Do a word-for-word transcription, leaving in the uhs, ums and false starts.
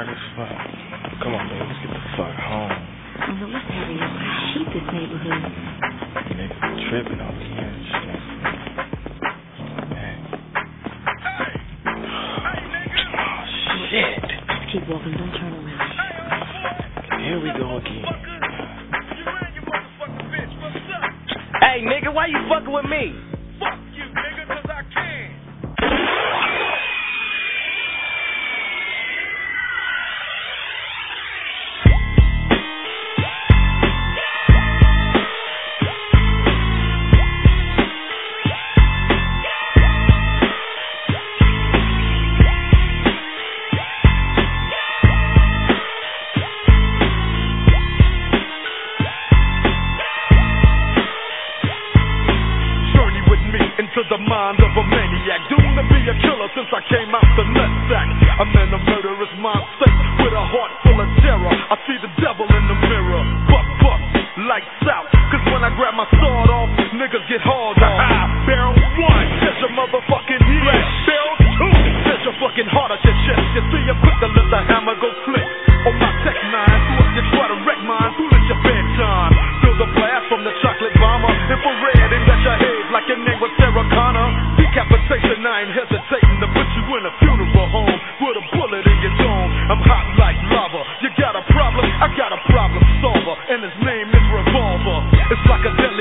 dark as fuck. Come on, baby, let's get the fuck home. Oh, no, let's hurry up. I hate this neighborhood. Niggas tripping over here and shit. Man. Oh, shit. Just keep walking, don't turn around. Here we go again. Hey, nigga, why you fucking with me? Fuck you, nigga, cause I can. To the mind of a maniac, doomed to be a killer since I came out the nutsack. I'm in a murderous mindset with a heart full of terror. I see the devil in the mirror. Buck, buck, lights out. Cause when I grab my sword off, niggas get hauled off. Barrel one, says your motherfucking head. Barrel two, says your fucking heart at your chest. You see, I'm quick to let the hammer go flick. On my tech nine, who up you try to wreck mine? Who let your bedtime? Feel the blast from the chocolate bomber. Infrared, ain't got your head like your name was Sarah Connor. Decapitation, I ain't hesitating to put you in a funeral home with a bullet in your dome. I'm hot like lava. You got a problem? I got a problem solver, and his name is Revolver. It's like a